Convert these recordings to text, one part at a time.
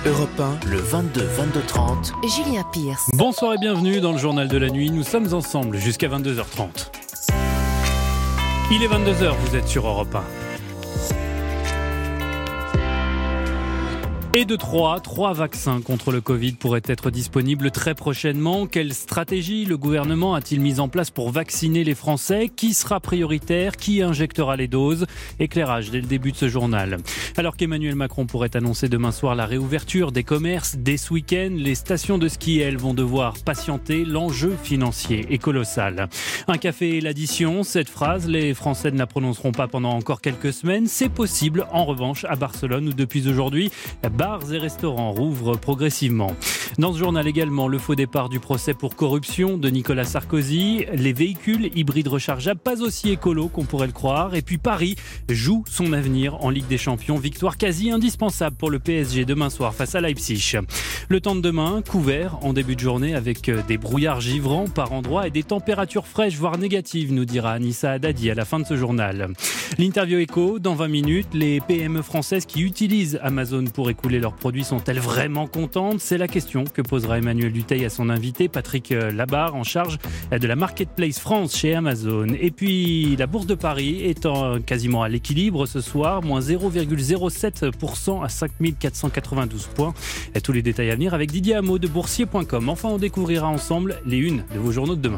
Europe 1, le 22-22-30. Julien Pierce. Bonsoir et bienvenue dans le journal de la nuit. Nous sommes ensemble jusqu'à 22h30. Il est 22h, vous êtes sur Europe 1. Et de trois vaccins contre le Covid pourraient être disponibles très prochainement. Quelle stratégie le gouvernement a-t-il mise en place pour vacciner les Français ? Qui sera prioritaire ? Qui injectera les doses ? Éclairage dès le début de ce journal. Alors qu'Emmanuel Macron pourrait annoncer demain soir la réouverture des commerces dès ce week-end, les stations de ski, elles, vont devoir patienter. L'enjeu financier est colossal. Un café et l'addition, cette phrase, les Français ne la prononceront pas pendant encore quelques semaines. C'est possible, en revanche, à Barcelone où depuis aujourd'hui, bars et restaurants rouvrent progressivement. Dans ce journal également, le faux départ du procès pour corruption de Nicolas Sarkozy, les véhicules hybrides rechargeables, pas aussi écolo qu'on pourrait le croire, et puis Paris joue son avenir en Ligue des Champions, victoire quasi indispensable pour le PSG demain soir face à Leipzig. Le temps de demain, couvert en début de journée avec des brouillards givrants par endroits et des températures fraîches, voire négatives, nous dira Anissa Haddadi à la fin de ce journal. L'interview écho, dans 20 minutes, les PME françaises qui utilisent Amazon pour écouler leurs produits sont-elles vraiment contentes ? C'est la question que posera Emmanuel Dutheil à son invité Patrick Labarre, en charge de la Marketplace France chez Amazon. Et puis la Bourse de Paris est quasiment à l'équilibre ce soir, moins 0,07% à 5492 points. Et tous les détails à venir avec Didier Hameau de boursier.com. Enfin, on découvrira ensemble les unes de vos journaux de demain.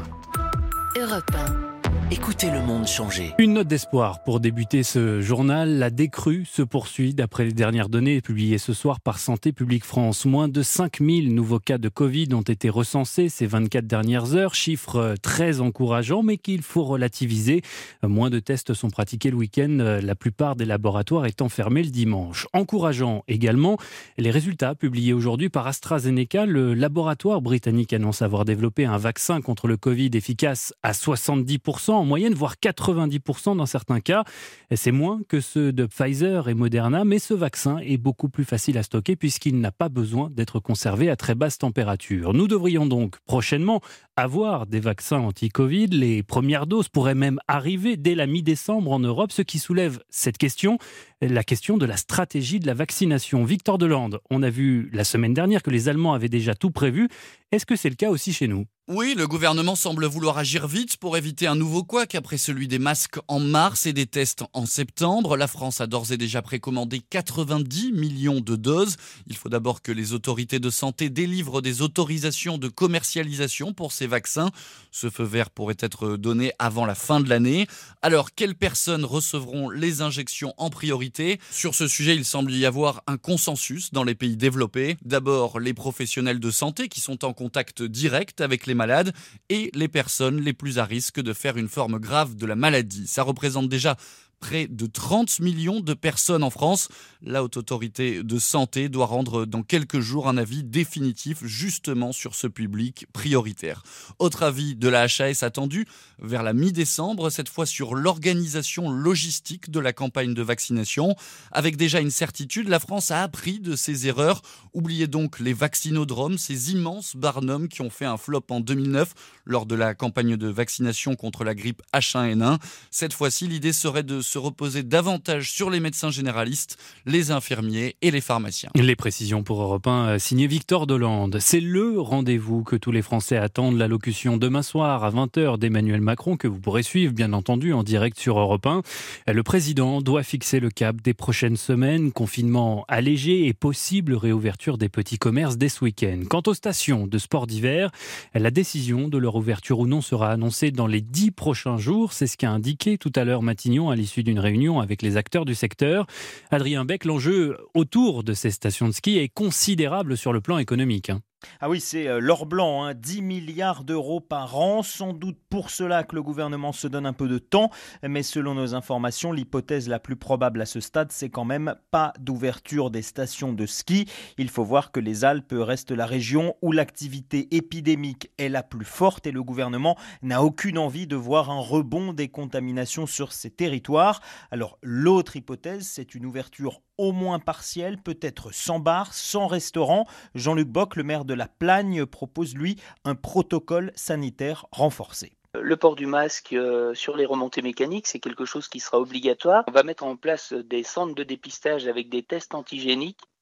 Europe 1. Écoutez le monde changer. Une note d'espoir pour débuter ce journal. La décrue se poursuit d'après les dernières données publiées ce soir par Santé publique France. Moins de 5000 nouveaux cas de Covid ont été recensés ces 24 dernières heures. Chiffre très encourageant, mais qu'il faut relativiser. Moins de tests sont pratiqués le week-end, la plupart des laboratoires étant fermés le dimanche. Encourageant également, les résultats publiés aujourd'hui par AstraZeneca. Le laboratoire britannique annonce avoir développé un vaccin contre le Covid efficace à 70%. En moyenne, voire 90% dans certains cas. C'est moins que ceux de Pfizer et Moderna, mais ce vaccin est beaucoup plus facile à stocker puisqu'il n'a pas besoin d'être conservé à très basse température. Nous devrions donc prochainement avoir des vaccins anti-Covid. Les premières doses pourraient même arriver dès la mi-décembre en Europe, ce qui soulève cette question, la question de la stratégie de la vaccination. Victor Delande, on a vu la semaine dernière que les Allemands avaient déjà tout prévu. Est-ce que c'est le cas aussi chez nous ? Oui, le gouvernement semble vouloir agir vite pour éviter un nouveau couac après celui des masques en mars et des tests en septembre. La France a d'ores et déjà précommandé 90 millions de doses. Il faut d'abord que les autorités de santé délivrent des autorisations de commercialisation pour ces vaccins. Ce feu vert pourrait être donné avant la fin de l'année. Alors, quelles personnes recevront les injections en priorité ? Sur ce sujet, il semble y avoir un consensus dans les pays développés. D'abord, les professionnels de santé qui sont en contact direct avec les malades et les personnes les plus à risque de faire une forme grave de la maladie. Ça représente déjà près de 30 millions de personnes en France. La Haute Autorité de Santé doit rendre dans quelques jours un avis définitif justement sur ce public prioritaire. Autre avis de la HAS attendu vers la mi-décembre, cette fois sur l'organisation logistique de la campagne de vaccination. Avec déjà une certitude, la France a appris de ses erreurs. Oubliez donc les vaccinodromes, ces immenses barnums qui ont fait un flop en 2009 lors de la campagne de vaccination contre la grippe H1N1. Cette fois-ci, l'idée serait de se reposer davantage sur les médecins généralistes, les infirmiers et les pharmaciens. Les précisions pour Europe 1, signé Victor Delande. C'est le rendez-vous que tous les Français attendent, l'allocution demain soir à 20h d'Emmanuel Macron, que vous pourrez suivre bien entendu en direct sur Europe 1. Le président doit fixer le cap des prochaines semaines, confinement allégé et possible réouverture des petits commerces dès ce week-end. Quant aux stations de sport d'hiver, la décision de leur ouverture ou non sera annoncée dans les 10 prochains jours. C'est ce qu'a indiqué tout à l'heure Matignon à l'issue d'une réunion avec les acteurs du secteur. Adrien Beck, l'enjeu autour de ces stations de ski est considérable sur le plan économique. Ah oui, c'est l'or blanc, 10 milliards d'euros par an. Sans doute pour cela que le gouvernement se donne un peu de temps. Mais selon nos informations, l'hypothèse la plus probable à ce stade, c'est quand même pas d'ouverture des stations de ski. Il faut voir que les Alpes restent la région où l'activité épidémique est la plus forte et le gouvernement n'a aucune envie de voir un rebond des contaminations sur ces territoires. Alors l'autre hypothèse, c'est une ouverture au moins partielle, peut-être sans bar, sans restaurant. Jean-Luc Bock, le maire de la Plagne, propose lui un protocole sanitaire renforcé. Le port du masque sur les remontées mécaniques, c'est quelque chose qui sera obligatoire. On va mettre en place des centres de dépistage avec des tests antigéniques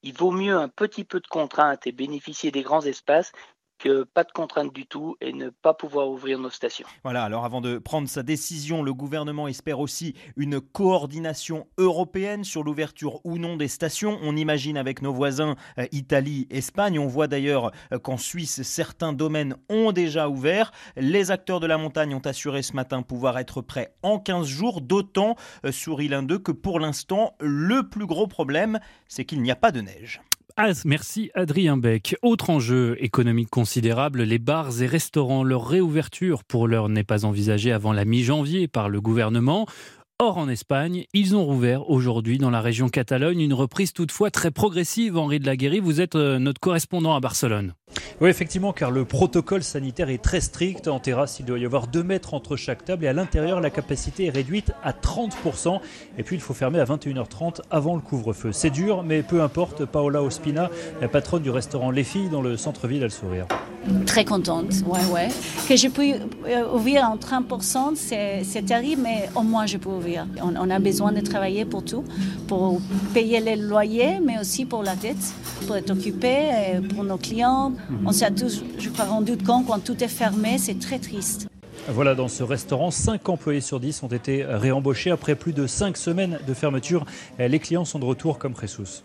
Il vaut mieux un petit peu de contraintes et bénéficier des grands espaces que pas de contraintes du tout et ne pas pouvoir ouvrir nos stations. Voilà, alors avant de prendre sa décision, le gouvernement espère aussi une coordination européenne sur l'ouverture ou non des stations. On imagine avec nos voisins Italie, Espagne. On voit d'ailleurs qu'en Suisse, certains domaines ont déjà ouvert. Les acteurs de la montagne ont assuré ce matin pouvoir être prêts en 15 jours, d'autant, sourit l'un d'eux, que pour l'instant, le plus gros problème, c'est qu'il n'y a pas de neige. Merci Adrien Beck. Autre enjeu économique considérable, les bars et restaurants. Leur réouverture pour l'heure n'est pas envisagée avant la mi-janvier par le gouvernement. Or, en Espagne, ils ont rouvert aujourd'hui dans la région Catalogne. Une reprise toutefois très progressive. Henri de la Guéry, vous êtes notre correspondant à Barcelone. Oui, effectivement, car le protocole sanitaire est très strict. En terrasse, il doit y avoir 2 mètres entre chaque table et à l'intérieur, la capacité est réduite à 30%. Et puis, il faut fermer à 21h30 avant le couvre-feu. C'est dur, mais peu importe. Paola Ospina, la patronne du restaurant Les Filles dans le centre-ville, a le sourire. Très contente, ouais. Que je peux ouvrir en 30%, c'est terrible, mais au moins je peux ouvrir. On a besoin de travailler pour tout, pour payer les loyers, mais aussi pour la dette, pour être occupé, pour nos clients. On s'est tous, je crois, rendu compte quand tout est fermé, c'est très triste. Voilà, dans ce restaurant, 5 employés sur 10 ont été réembauchés après plus de 5 semaines de fermeture. Les clients sont de retour comme Jesus.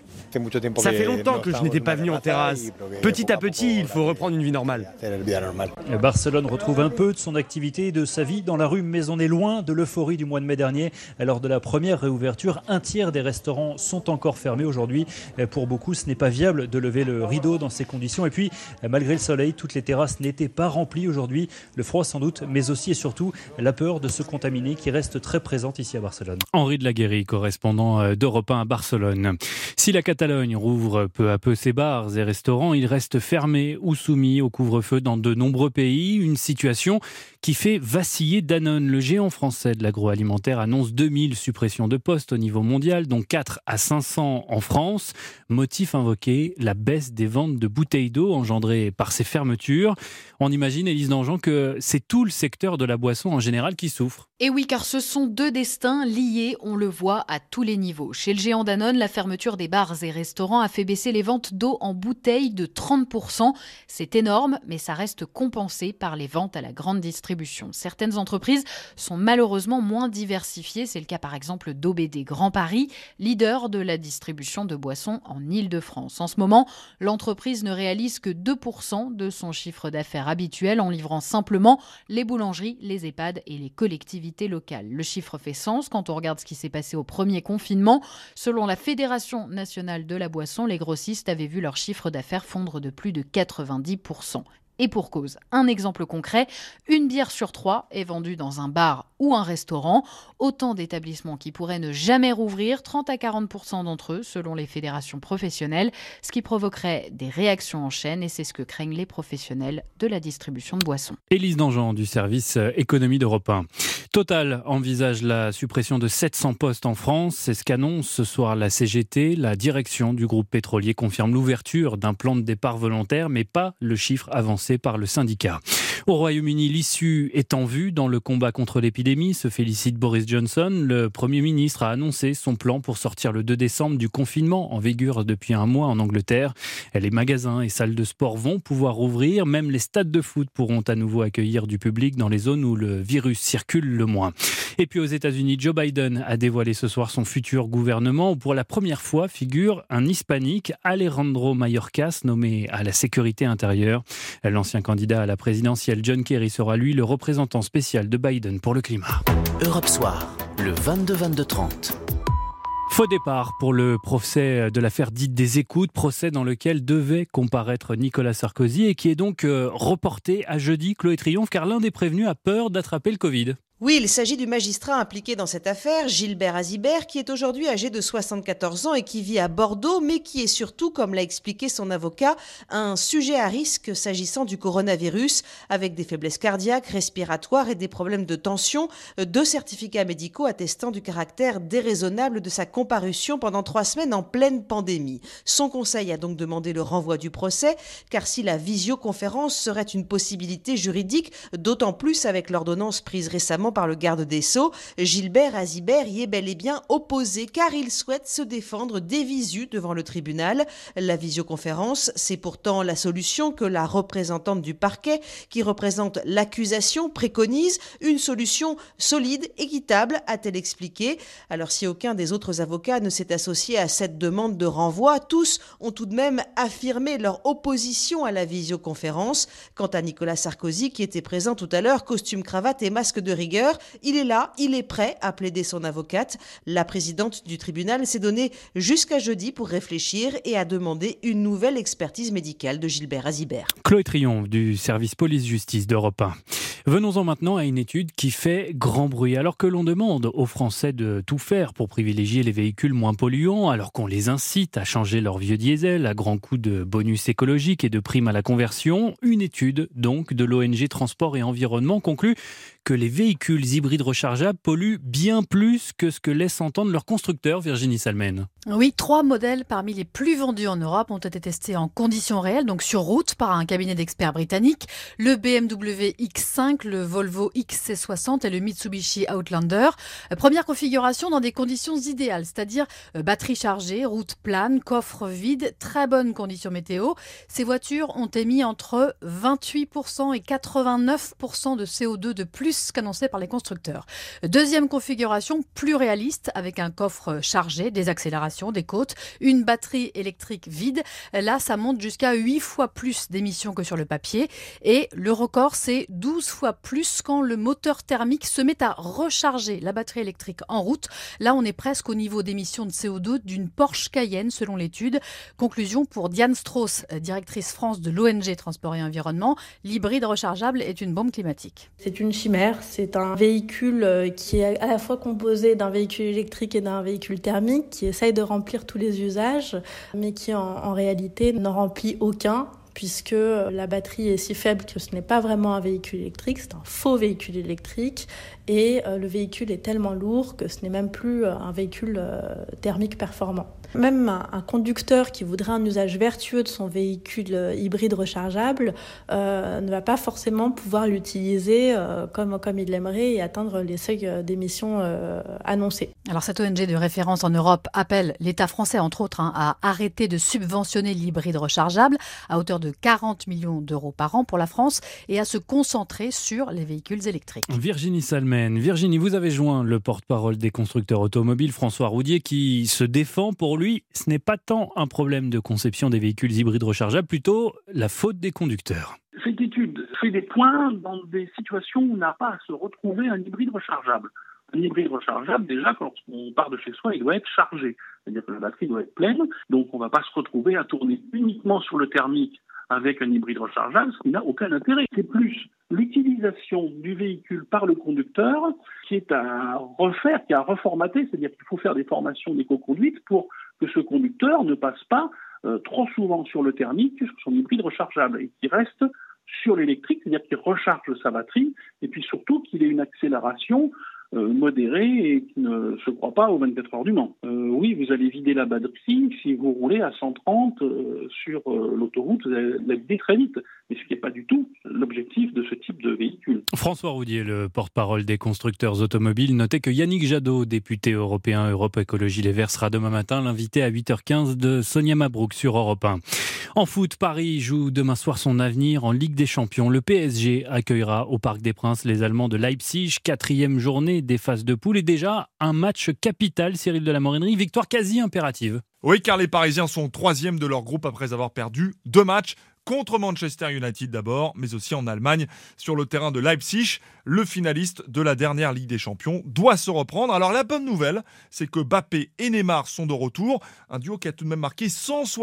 Ça fait longtemps que je n'étais pas venu en terrasse. Petit à petit, il faut reprendre une vie normale. Barcelone retrouve un peu de son activité et de sa vie dans la rue, mais on est loin de l'euphorie du mois de mai dernier. Lors de la première réouverture, 1/3 des restaurants sont encore fermés aujourd'hui. Pour beaucoup, ce n'est pas viable de lever le rideau dans ces conditions. Et puis, malgré le soleil, toutes les terrasses n'étaient pas remplies aujourd'hui. Le froid sans doute, mais aussi et surtout la peur de se contaminer qui reste très présente ici à Barcelone. Henri de la Guéry, correspondant d'Europe 1 à Barcelone. Si la Catalogne rouvre peu à peu ses bars et restaurants, ils restent fermés ou soumis au couvre-feu dans de nombreux pays. Une situation qui fait vaciller Danone. Le géant français de l'agroalimentaire annonce 2000 suppressions de postes au niveau mondial, dont 4 à 500 en France. Motif invoqué, la baisse des ventes de bouteilles d'eau engendrées par ces fermetures. On imagine, Élise Dangean, que c'est tout le secteur de la boisson en général qui souffre. Et oui, car ce sont 2 destins liés, on le voit à tous les niveaux. Chez le géant Danone, la fermeture des bars et restaurants a fait baisser les ventes d'eau en bouteilles de 30%. C'est énorme, mais ça reste compensé par les ventes à la grande distribution. Certaines entreprises sont malheureusement moins diversifiées. C'est le cas par exemple d'OBD Grand Paris, leader de la distribution de boissons en Île-de-France. En ce moment, l'entreprise ne réalise que 2% de son chiffre d'affaires habituel en livrant simplement les boulangeries, les EHPAD et les collectivités locales. Le chiffre fait sens quand on regarde ce qui s'est passé au premier confinement. Selon la Fédération nationale de la boisson, les grossistes avaient vu leur chiffre d'affaires fondre de plus de 90%. Et pour cause, un exemple concret, une bière sur 3 est vendue dans un bar ou un restaurant. Autant d'établissements qui pourraient ne jamais rouvrir, 30 à 40% d'entre eux, selon les fédérations professionnelles, ce qui provoquerait des réactions en chaîne, et c'est ce que craignent les professionnels de la distribution de boissons. Élise Dangean du service économie d'Europe 1. Total envisage la suppression de 700 postes en France. C'est ce qu'annonce ce soir la CGT. La direction du groupe pétrolier confirme l'ouverture d'un plan de départ volontaire, mais pas le chiffre avancé par le syndicat. Au Royaume-Uni, l'issue est en vue dans le combat contre l'épidémie, se félicite Boris Johnson. Le Premier ministre a annoncé son plan pour sortir le 2 décembre du confinement en vigueur depuis un mois en Angleterre. Les magasins et salles de sport vont pouvoir rouvrir, même les stades de foot pourront à nouveau accueillir du public dans les zones où le virus circule le moins. Et puis aux États-Unis, Joe Biden a dévoilé ce soir son futur gouvernement où pour la première fois figure un hispanique, Alejandro Mayorkas, nommé à la sécurité intérieure. L'ancien candidat à la présidentielle John Kerry sera lui le représentant spécial de Biden pour le climat. Europe Soir, le 22-22-30. Faux départ pour le procès de l'affaire dite des écoutes, procès dans lequel devait comparaître Nicolas Sarkozy et qui est donc reporté à jeudi, Chloé Triomphe, car l'un des prévenus a peur d'attraper le Covid. Oui, il s'agit du magistrat impliqué dans cette affaire, Gilbert Azibert, qui est aujourd'hui âgé de 74 ans et qui vit à Bordeaux, mais qui est surtout, comme l'a expliqué son avocat, un sujet à risque s'agissant du coronavirus, avec des faiblesses cardiaques, respiratoires et des problèmes de tension, 2 certificats médicaux attestant du caractère déraisonnable de sa comparution pendant 3 semaines en pleine pandémie. Son conseil a donc demandé le renvoi du procès, car si la visioconférence serait une possibilité juridique, d'autant plus avec l'ordonnance prise récemment notamment par le garde des Sceaux. Gilbert Azibert y est bel et bien opposé car il souhaite se défendre des visus devant le tribunal. La visioconférence, c'est pourtant la solution que la représentante du parquet, qui représente l'accusation, préconise. Une solution solide, équitable, a-t-elle expliqué. Alors si aucun des autres avocats ne s'est associé à cette demande de renvoi, tous ont tout de même affirmé leur opposition à la visioconférence. Quant à Nicolas Sarkozy, qui était présent tout à l'heure, costume, cravate et masque de rigueur, il est là, il est prêt à plaider son avocate. La présidente du tribunal s'est donnée jusqu'à jeudi pour réfléchir et a demandé une nouvelle expertise médicale de Gilbert Azibert. Chloé Triomphe du service police-justice d'Europe 1. Venons-en maintenant à une étude qui fait grand bruit. Alors que l'on demande aux Français de tout faire pour privilégier les véhicules moins polluants, alors qu'on les incite à changer leur vieux diesel à grands coups de bonus écologiques et de primes à la conversion, une étude donc de l'ONG Transport et Environnement conclut que les véhicules hybrides rechargeables polluent bien plus que ce que laisse entendre leur constructeur, Virginie Salmen. Oui, 3 modèles parmi les plus vendus en Europe ont été testés en conditions réelles, donc sur route, par un cabinet d'experts britanniques. Le BMW X5, le Volvo XC60 et le Mitsubishi Outlander. Première configuration dans des conditions idéales, c'est-à-dire batterie chargée, route plane, coffre vide, très bonnes conditions météo. Ces voitures ont émis entre 28% et 89% de CO2 de plus qu'annoncé par les constructeurs. Deuxième configuration, plus réaliste, avec un coffre chargé, des accélérations, des côtes, une batterie électrique vide. Là, ça monte jusqu'à 8 fois plus d'émissions que sur le papier. Et le record, c'est 12 fois plus quand le moteur thermique se met à recharger la batterie électrique en route. Là, on est presque au niveau d'émissions de CO2 d'une Porsche Cayenne, selon l'étude. Conclusion pour Diane Strauss, directrice France de l'ONG Transport et Environnement. L'hybride rechargeable est une bombe climatique. C'est une chimère. C'est un véhicule qui est à la fois composé d'un véhicule électrique et d'un véhicule thermique, qui essaye de remplir tous les usages, mais qui en réalité n'en remplit aucun, puisque la batterie est si faible que ce n'est pas vraiment un véhicule électrique, c'est un faux véhicule électrique, et le véhicule est tellement lourd que ce n'est même plus un véhicule thermique performant. Même un conducteur qui voudrait un usage vertueux de son véhicule hybride rechargeable ne va pas forcément pouvoir l'utiliser comme il l'aimerait et atteindre les seuils d'émissions annoncés. Alors cette ONG de référence en Europe appelle l'État français, entre autres, à arrêter de subventionner l'hybride rechargeable à hauteur de 40 millions d'euros par an pour la France et à se concentrer sur les véhicules électriques. Virginie Salmen. Virginie, vous avez joint le porte-parole des constructeurs automobiles, François Roudier, qui se défend. Pour lui, ce n'est pas tant un problème de conception des véhicules hybrides rechargeables, plutôt la faute des conducteurs. Cette étude fait des points dans des situations où on n'a pas à se retrouver un hybride rechargeable. Un hybride rechargeable, déjà, quand on part de chez soi, il doit être chargé. C'est-à-dire que la batterie doit être pleine, donc on ne va pas se retrouver à tourner uniquement sur le thermique avec un hybride rechargeable, ce qui n'a aucun intérêt. C'est plus l'utilisation du véhicule par le conducteur qui est à refaire, qui est à reformater, c'est-à-dire qu'il faut faire des formations d'éco-conduite pour que ce conducteur ne passe pas trop souvent sur le thermique, sur son hybride rechargeable, et qu'il reste sur l'électrique, c'est-à-dire qu'il recharge sa batterie, et puis surtout qu'il ait une accélération modérée et qui ne se croit pas aux 24 heures du Mans. Oui, vous allez vider la batterie si vous roulez à 130 sur l'autoroute, vous allez la vider très vite. Mais ce qui n'est pas du tout l'objectif de ce type de véhicule. François Roudier, le porte-parole des constructeurs automobiles, notait que Yannick Jadot, député européen Europe Écologie Les Verts, sera demain matin l'invité à 8h15 de Sonia Mabrouk sur Europe 1. En foot, Paris joue demain soir son avenir en Ligue des Champions. Le PSG accueillera au Parc des Princes les Allemands de Leipzig, 4e journée des phases de poule et déjà un match capital, Cyril de la Morinerie, victoire quasi impérative. Oui, car les Parisiens sont 3e de leur groupe après avoir perdu 2 matchs. Contre Manchester United d'abord, mais aussi en Allemagne, sur le terrain de Leipzig. Le finaliste de la dernière Ligue des Champions doit se reprendre. Alors la bonne nouvelle, c'est que Mbappé et Neymar sont de retour. Un duo qui a tout de même marqué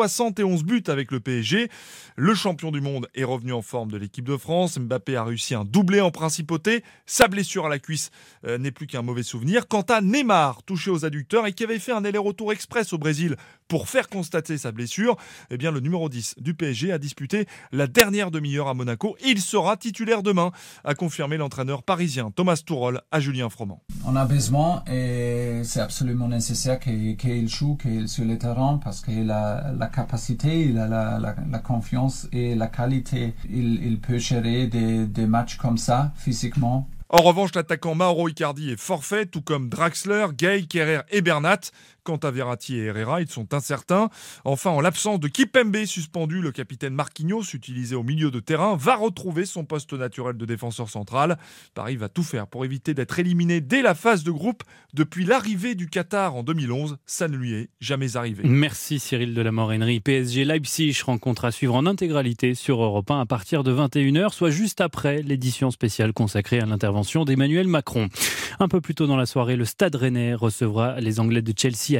171 buts avec le PSG. Le champion du monde est revenu en forme de l'équipe de France. Mbappé a réussi un doublé en principauté. Sa blessure à la cuisse n'est plus qu'un mauvais souvenir. Quant à Neymar, touché aux adducteurs et qui avait fait un aller-retour express au Brésil pour faire constater sa blessure, eh bien le numéro 10 du PSG a disputé la dernière demi-heure à Monaco. Il sera titulaire demain, a confirmé l'entraîneur parisien Thomas Tuchel à Julien Froment. On a besoin et c'est absolument nécessaire qu'il joue sur le terrain parce qu'il a la capacité, il a la confiance et la qualité. Il peut gérer des matchs comme ça physiquement. En revanche, l'attaquant Mauro Icardi est forfait, tout comme Draxler, Gay, Kerrer et Bernat. Quant à Verratti et Herrera, ils sont incertains. Enfin, en l'absence de Kipembe suspendu, le capitaine Marquinhos, utilisé au milieu de terrain, va retrouver son poste naturel de défenseur central. Paris va tout faire pour éviter d'être éliminé dès la phase de groupe. Depuis l'arrivée du Qatar en 2011, ça ne lui est jamais arrivé. Merci Cyril de la Morennerie. PSG Leipzig, rencontre à suivre en intégralité sur Europe 1 à partir de 21h, soit juste après l'édition spéciale consacrée à l'intervention d'Emmanuel Macron. Un peu plus tôt dans la soirée, le Stade Rennais recevra les Anglais de Chelsea à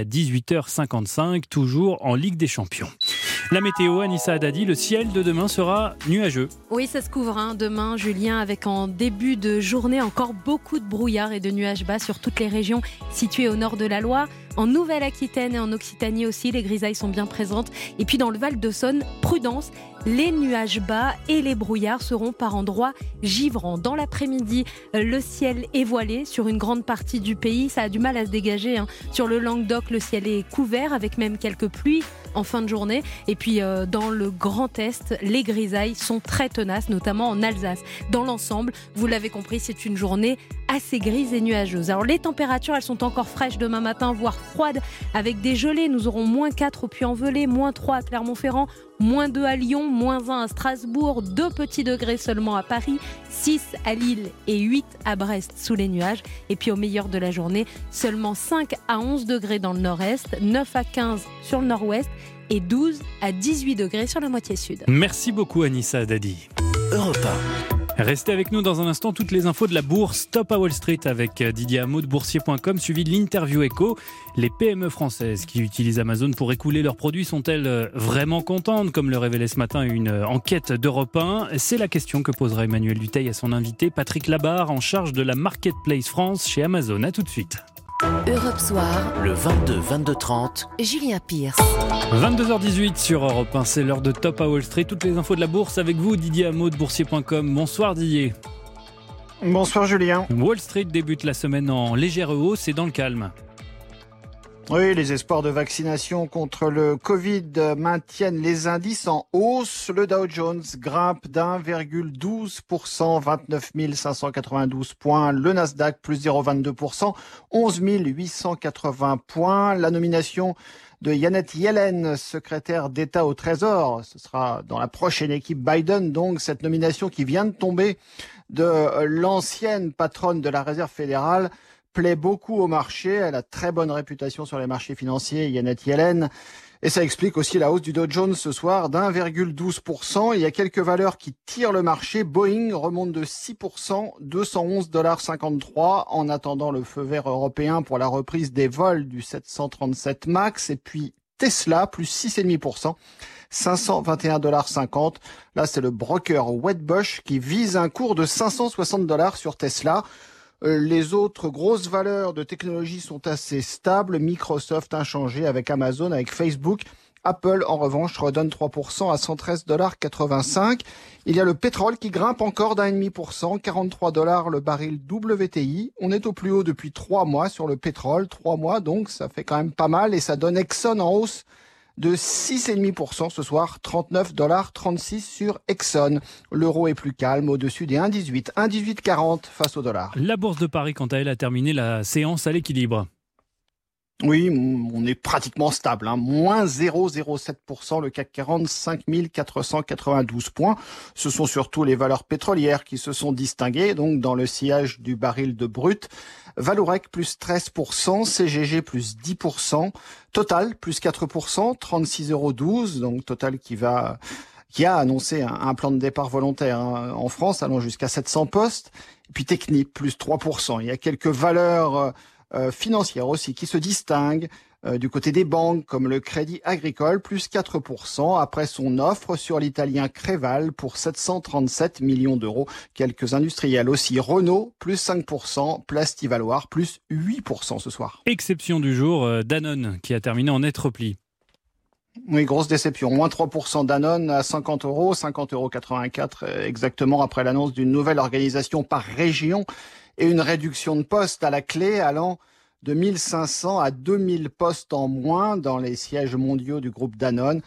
18h55, toujours en Ligue des Champions. La météo, Anissa Haddadi, le ciel de demain sera nuageux. Oui, ça se couvre demain, Julien, avec en début de journée encore beaucoup de brouillard et de nuages bas sur toutes les régions situées au nord de la Loire. En Nouvelle-Aquitaine et en Occitanie aussi, les grisailles sont bien présentes. Et puis dans le Val-de-Saône, prudence, les nuages bas et les brouillards seront par endroits givrants. Dans l'après-midi, le ciel est voilé sur une grande partie du pays. Ça a du mal à se dégager. Sur le Languedoc, le ciel est couvert avec même quelques pluies en fin de journée. Et puis dans le Grand Est, les grisailles sont très tenaces, notamment en Alsace. Dans l'ensemble, vous l'avez compris, c'est une journée assez grise et nuageuse. Alors les températures, elles sont encore fraîches demain matin, voire froides, avec des gelées. Nous aurons -4 au Puy-en-Velay, -3 à Clermont-Ferrand, -2 à Lyon, -1 à Strasbourg, 2 petits degrés seulement à Paris, 6 à Lille et 8 à Brest sous les nuages. Et puis au meilleur de la journée, seulement 5 à 11 degrés dans le nord-est, 9 à 15 sur le nord-ouest et 12 à 18 degrés sur la moitié sud. Merci beaucoup Anissa Haddadi. Europe 1. Restez avec nous dans un instant, toutes les infos de la bourse. Top à Wall Street avec Didier Hameau de boursier.com, suivi de l'interview éco. Les PME françaises qui utilisent Amazon pour écouler leurs produits sont-elles vraiment contentes, comme le révélait ce matin une enquête d'Europe 1? C'est la question que posera Emmanuel Dutheil à son invité Patrick Labarre, en charge de la Marketplace France chez Amazon. À tout de suite. Europe Soir, Le 22-22-30. Julien Pierce. 22h18 sur Europe 1, c'est l'heure de Top à Wall Street. Toutes les infos de la bourse avec vous, Didier Hameau de boursier.com. Bonsoir Didier. Bonsoir Julien. Wall Street débute la semaine en légère hausse et dans le calme. Oui, les espoirs de vaccination contre le Covid maintiennent les indices en hausse. Le Dow Jones grimpe d'1,12%, 29 592 points. Le Nasdaq plus 0,22%, 11 880 points. La nomination de Janet Yellen, secrétaire d'État au Trésor. Ce sera dans la prochaine équipe Biden, donc cette nomination qui vient de tomber de l'ancienne patronne de la Réserve fédérale plaît beaucoup au marché. Elle a très bonne réputation sur les marchés financiers, Janet Yellen. Et ça explique aussi la hausse du Dow Jones ce soir d'1,12%. Il y a quelques valeurs qui tirent le marché. Boeing remonte de 6%, 211,53 $, en attendant le feu vert européen pour la reprise des vols du 737 MAX. Et puis Tesla, plus 6,5%. 521,50 $. Là, c'est le broker Wedbush qui vise un cours de 560 $ sur Tesla. Les autres grosses valeurs de technologie sont assez stables. Microsoft inchangé avec Amazon, avec Facebook. Apple, en revanche, redonne 3% à 113,85 $. Il y a le pétrole qui grimpe encore d'1,5%, 43 $ le baril WTI. On est au plus haut depuis 3 mois sur le pétrole. 3 mois, donc ça fait quand même pas mal. Et ça donne Exxon en hausse de 6,5% ce soir, 39,36 $ sur Exxon. L'euro est plus calme, au-dessus des 1,18, 1,1840 face au dollar. La Bourse de Paris, quant à elle, a terminé la séance à l'équilibre. Oui, on est pratiquement stable, moins 0,07%, le CAC 40, 5 492 points. Ce sont surtout les valeurs pétrolières qui se sont distinguées, donc dans le sillage du baril de brut. Valourec plus 13%, CGG plus 10%, Total plus 4%, 36,12 €, donc Total qui a annoncé un plan de départ volontaire en France, allant jusqu'à 700 postes. Et puis Technip plus 3%. Il y a quelques valeurs financières aussi qui se distinguent du côté des banques, comme le Crédit Agricole, plus 4%, après son offre sur l'italien Creval pour 737 millions d'euros. Quelques industriels aussi. Renault, plus 5%, Plastivaloir, plus 8% ce soir. Exception du jour, Danone, qui a terminé en net repli. Oui, grosse déception. Moins 3% Danone à 50 €, 50,84 € exactement, après l'annonce d'une nouvelle organisation par région et une réduction de postes à la clé, allant de 1500 à 2000 postes en moins dans les sièges mondiaux du groupe Danone.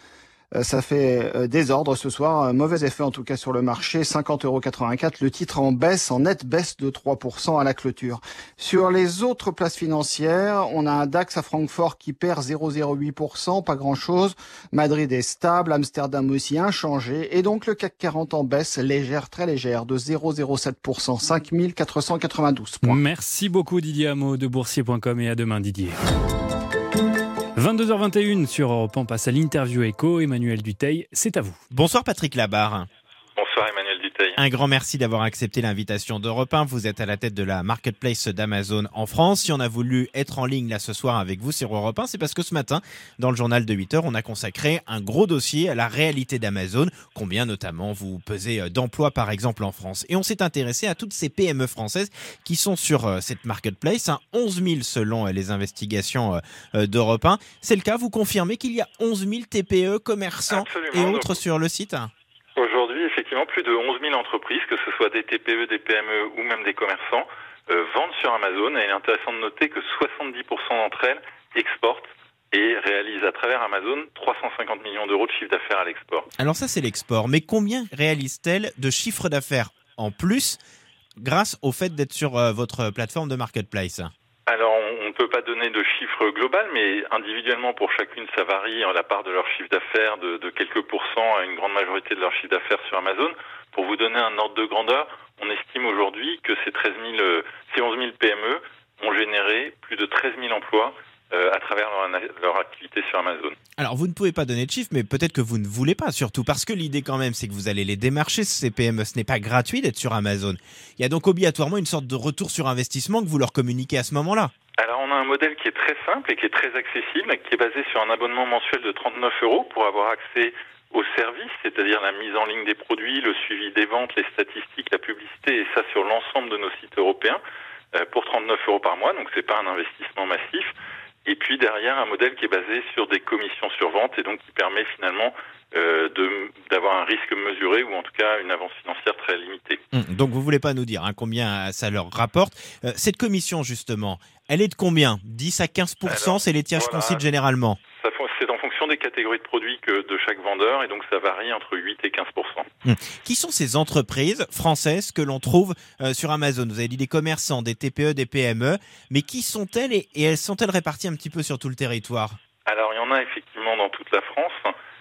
Ça fait désordre ce soir, un mauvais effet en tout cas sur le marché, 50,84 €. Le titre en baisse, en nette baisse de 3% à la clôture. Sur les autres places financières, on a un DAX à Francfort qui perd 0,08%, pas grand-chose. Madrid est stable, Amsterdam aussi inchangé. Et donc le CAC 40 en baisse légère, très légère, de 0,07%, 5492 points. Merci beaucoup Didier Hameau de boursier.com et à demain Didier. 22h21 sur Europe 1, on passe à l'interview écho. Emmanuel Dutheil, c'est à vous. Bonsoir Patrick Labarre. Bonsoir Emmanuel Dutheil. Un grand merci d'avoir accepté l'invitation d'Europe 1. Vous êtes à la tête de la marketplace d'Amazon en France. Si on a voulu être en ligne là ce soir avec vous sur Europe 1, c'est parce que ce matin, dans le journal de 8h, on a consacré un gros dossier à la réalité d'Amazon. Combien notamment vous pesez d'emplois par exemple en France. Et on s'est intéressé à toutes ces PME françaises qui sont sur cette marketplace. 11 000 selon les investigations d'Europe 1. C'est le cas, vous confirmez qu'il y a 11 000 TPE, commerçants et autres sur le site ? Aujourd'hui, effectivement, plus de 11 000 entreprises, que ce soit des TPE, des PME ou même des commerçants, vendent sur Amazon. Et il est intéressant de noter que 70% d'entre elles exportent et réalisent à travers Amazon 350 millions d'euros de chiffre d'affaires à l'export. Alors ça, c'est l'export. Mais combien réalisent-elles de chiffre d'affaires en plus grâce au fait d'être sur votre plateforme de marketplace ? Alors, on ne peut pas donner de chiffre global, mais individuellement, pour chacune, ça varie la part de leur chiffre d'affaires de quelques pourcents à une grande majorité de leur chiffre d'affaires sur Amazon. Pour vous donner un ordre de grandeur, on estime aujourd'hui que ces 11 000 PME ont généré plus de 13 000 emplois à travers leur activité sur Amazon. Alors, vous ne pouvez pas donner de chiffres, mais peut-être que vous ne voulez pas, surtout parce que l'idée quand même, c'est que vous allez les démarcher, ces PME. Ce n'est pas gratuit d'être sur Amazon. Il y a donc obligatoirement une sorte de retour sur investissement que vous leur communiquez à ce moment-là. Alors, on a un modèle qui est très simple et qui est très accessible, qui est basé sur un abonnement mensuel de 39 € pour avoir accès aux services, c'est-à-dire la mise en ligne des produits, le suivi des ventes, les statistiques, la publicité, et ça sur l'ensemble de nos sites européens, pour 39 € par mois, donc c'est pas un investissement massif. Et puis derrière, un modèle qui est basé sur des commissions sur vente et donc qui permet finalement d'avoir un risque mesuré ou en tout cas une avance financière très limitée. Donc vous voulez pas nous dire combien ça leur rapporte. Cette commission justement, elle est de combien ? 10 à 15%, c'est les tirages qu'on cite généralement. C'est en fonction des catégories de produits de chaque vendeur et donc ça varie entre 8 et 15%. Qui sont ces entreprises françaises que l'on trouve sur Amazon ? Vous avez dit des commerçants, des TPE, des PME, mais qui sont-elles et elles sont-elles réparties un petit peu sur tout le territoire ? Alors il y en a effectivement dans toute la France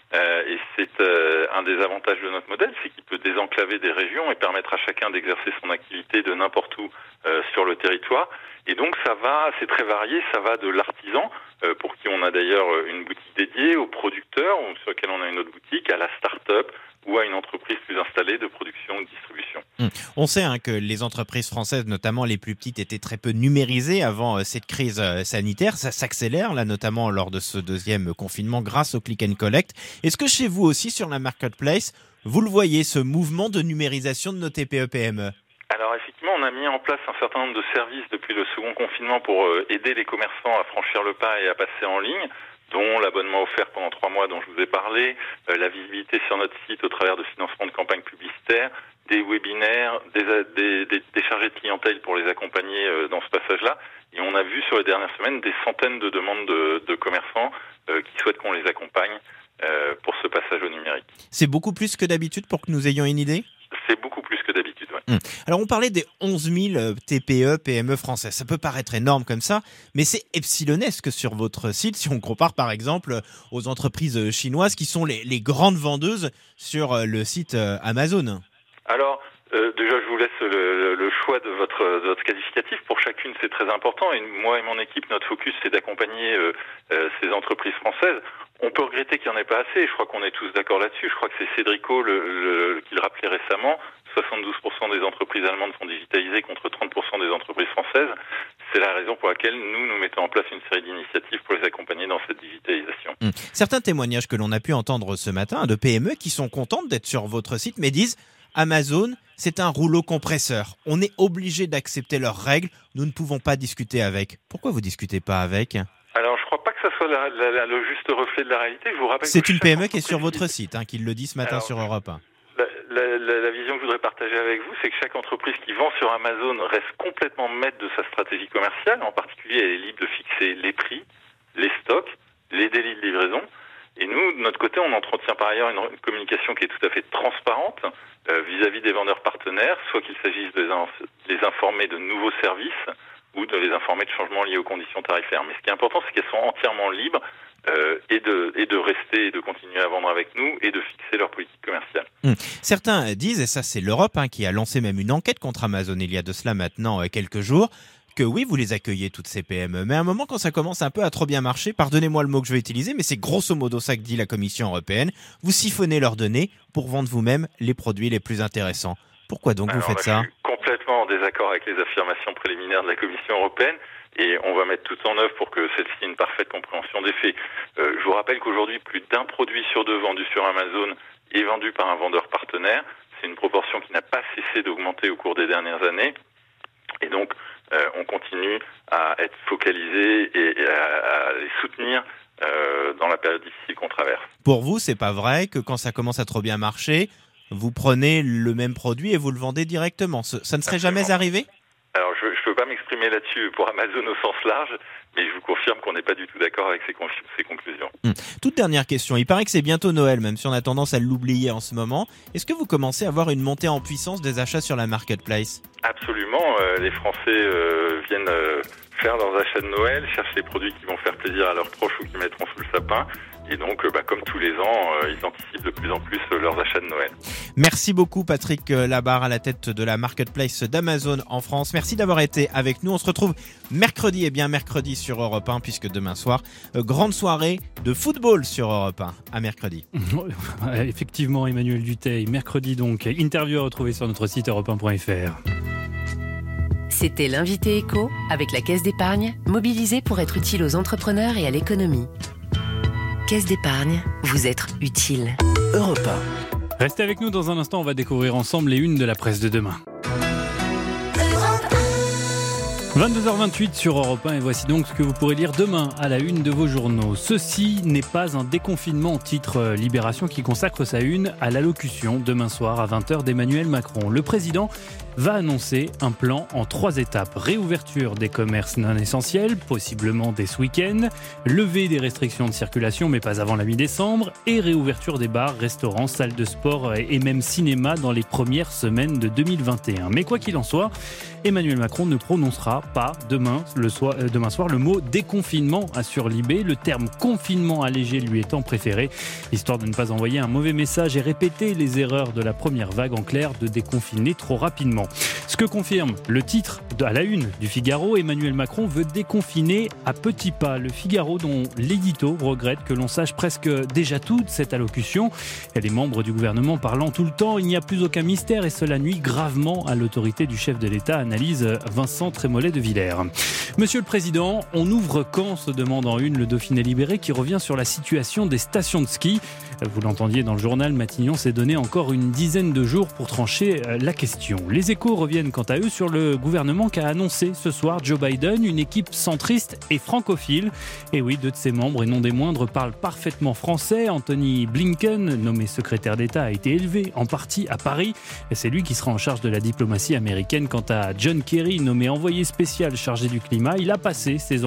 et c'est un des avantages de notre modèle, c'est qu'il peut désenclaver des régions et permettre à chacun d'exercer son activité de n'importe où sur le territoire. Et donc c'est très varié, ça va de l'artisan, pour qui on a d'ailleurs une boutique dédiée, aux producteurs, sur lequel on a une autre boutique, à la start-up ou à une entreprise plus installée de production ou de distribution. On sait que les entreprises françaises, notamment les plus petites, étaient très peu numérisées avant cette crise sanitaire. Ça s'accélère, là, notamment lors de ce deuxième confinement, grâce au click and collect. Est-ce que chez vous aussi, sur la marketplace, vous le voyez, ce mouvement de numérisation de nos TPE-PME ? Alors effectivement, on a mis en place un certain nombre de services depuis le second confinement pour aider les commerçants à franchir le pas et à passer en ligne, dont l'abonnement offert pendant 3 mois dont je vous ai parlé, la visibilité sur notre site au travers de financement de campagnes publicitaires, des webinaires, des chargés de clientèle pour les accompagner dans ce passage-là. Et on a vu sur les dernières semaines des centaines de demandes de commerçants qui souhaitent qu'on les accompagne pour ce passage au numérique. C'est beaucoup plus que d'habitude pour que nous ayons une idée ? C'est beaucoup plus que d'habitude, oui. Alors on parlait des 11 000 TPE, PME françaises. Ça peut paraître énorme comme ça, mais c'est epsilonesque sur votre site si on compare par exemple aux entreprises chinoises qui sont les grandes vendeuses sur le site Amazon. Alors déjà je vous laisse le choix de votre qualificatif. Pour chacune c'est très important et moi et mon équipe, notre focus c'est d'accompagner ces entreprises françaises. On peut regretter qu'il n'y en ait pas assez, je crois qu'on est tous d'accord là-dessus. Je crois que c'est Cédrico qui le rappelait récemment, 72% des entreprises allemandes sont digitalisées contre 30% des entreprises françaises. C'est la raison pour laquelle nous mettons en place une série d'initiatives pour les accompagner dans cette digitalisation. Certains témoignages que l'on a pu entendre ce matin de PME qui sont contentes d'être sur votre site, mais disent Amazon, c'est un rouleau compresseur. On est obligé d'accepter leurs règles, nous ne pouvons pas discuter avec. Pourquoi vous discutez pas avec ? Alors, je crois pas que ça soit le juste reflet de la réalité. Je vous rappelle c'est une PME qui est sur votre site, qui le dit ce matin sur Europe 1. La vision que je voudrais partager avec vous, c'est que chaque entreprise qui vend sur Amazon reste complètement maître de sa stratégie commerciale. En particulier, elle est libre de fixer les prix, les stocks, les délais de livraison. Et nous, de notre côté, on entretient par ailleurs une communication qui est tout à fait transparente vis-à-vis des vendeurs partenaires, soit qu'il s'agisse de les informer de nouveaux services ou de les informer de changements liés aux conditions tarifaires. Mais ce qui est important, c'est qu'elles sont entièrement libres et de rester et de continuer à vendre avec nous et de fixer leur politique commerciale. Certains disent, et ça c'est l'Europe qui a lancé même une enquête contre Amazon il y a de cela maintenant quelques jours, que oui, vous les accueillez toutes ces PME, mais à un moment quand ça commence un peu à trop bien marcher, pardonnez-moi le mot que je vais utiliser, mais c'est grosso modo ça que dit la Commission européenne, vous siphonnez leurs données pour vendre vous-même les produits les plus intéressants. Pourquoi donc vous faites ça ? Je suis complètement en désaccord avec les affirmations préliminaires de la Commission européenne et on va mettre tout en œuvre pour que celle-ci ait une parfaite compréhension des faits. Je vous rappelle qu'aujourd'hui, plus d'un produit sur deux vendu sur Amazon est vendu par un vendeur partenaire. C'est une proportion qui n'a pas cessé d'augmenter au cours des dernières années. Et donc, on continue à être focalisé et à les soutenir dans la période difficile qu'on traverse. Pour vous, c'est pas vrai que quand ça commence à trop bien marcher, vous prenez le même produit et vous le vendez directement. Ça ne serait jamais arrivé ? Alors, je ne peux pas m'exprimer là-dessus pour Amazon au sens large, mais je vous confirme qu'on n'est pas du tout d'accord avec ces conclusions. Toute dernière question. Il paraît que c'est bientôt Noël, même si on a tendance à l'oublier en ce moment. Est-ce que vous commencez à voir une montée en puissance des achats sur la marketplace ? Absolument. Les Français viennent faire leurs achats de Noël, cherchent les produits qui vont faire plaisir à leurs proches ou qui mettront sous le sapin. Et donc, comme tous les ans, ils anticipent de plus en plus leurs achats de Noël. Merci beaucoup Patrick Labarre à la tête de la marketplace d'Amazon en France. Merci d'avoir été avec nous. On se retrouve mercredi sur Europe 1, puisque demain soir, grande soirée de football sur Europe 1. À mercredi. Effectivement, Emmanuel Dutheil, mercredi donc. Interview à retrouver sur notre site europe1.fr. C'était l'invité éco avec la Caisse d'épargne, mobilisée pour être utile aux entrepreneurs et à l'économie. Caisse d'épargne, vous être utile. Europe 1. Restez avec nous dans un instant, on va découvrir ensemble les unes de la presse de demain. 22h28 sur Europe 1 et voici donc ce que vous pourrez lire demain à la une de vos journaux. Ceci n'est pas un déconfinement, titre Libération qui consacre sa une à l'allocution demain soir à 20h d'Emmanuel Macron. Le président va annoncer un plan en 3 étapes. Réouverture des commerces non essentiels, possiblement dès ce week-end, levée des restrictions de circulation mais pas avant la mi-décembre et réouverture des bars, restaurants, salles de sport et même cinéma dans les premières semaines de 2021. Mais quoi qu'il en soit, Emmanuel Macron ne prononcera pas demain soir le mot déconfinement, assure Libé, le terme confinement allégé lui étant préféré, histoire de ne pas envoyer un mauvais message et répéter les erreurs de la première vague, en clair, de déconfiner trop rapidement. Ce que confirme le titre à la une du Figaro, Emmanuel Macron veut déconfiner à petits pas. Le Figaro dont l'édito regrette que l'on sache presque déjà tout de cette allocution. Et les membres du gouvernement parlant tout le temps, il n'y a plus aucun mystère et cela nuit gravement à l'autorité du chef de l'État, analyse Vincent Trémollet de Villers. Monsieur le Président, on ouvre quand, se demande en une le Dauphiné Libéré qui revient sur la situation des stations de ski. Vous l'entendiez dans le journal, Matignon s'est donné encore une dizaine de jours pour trancher la question. Les Échos reviennent quant à eux sur le gouvernement qu'a annoncé ce soir Joe Biden, une équipe centriste et francophile. Et oui, 2 de ses membres, et non des moindres, parlent parfaitement français. Anthony Blinken, nommé secrétaire d'État, a été élevé en partie à Paris. Et c'est lui qui sera en charge de la diplomatie américaine. Quant à John Kerry, nommé envoyé spécial chargé du climat, il a passé ses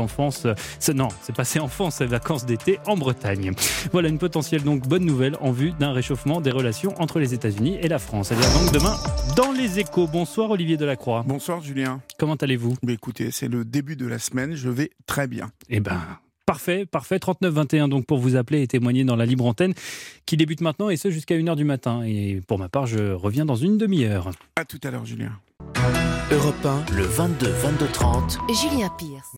vacances d'été en Bretagne. Voilà une potentielle donc bonne nouvelle en vue d'un réchauffement des relations entre les États-Unis et la France. Elle vient donc demain dans les Échos. Bonsoir Olivier Delacroix. Bonsoir Julien. Comment allez-vous ? Écoutez, c'est le début de la semaine, je vais très bien. Parfait. 39-21 donc pour vous appeler et témoigner dans la libre antenne qui débute maintenant et ce jusqu'à 1h du matin. Et pour ma part, je reviens dans une demi-heure. À tout à l'heure Julien. Europe 1, le 22-22-30. Julien Pierce.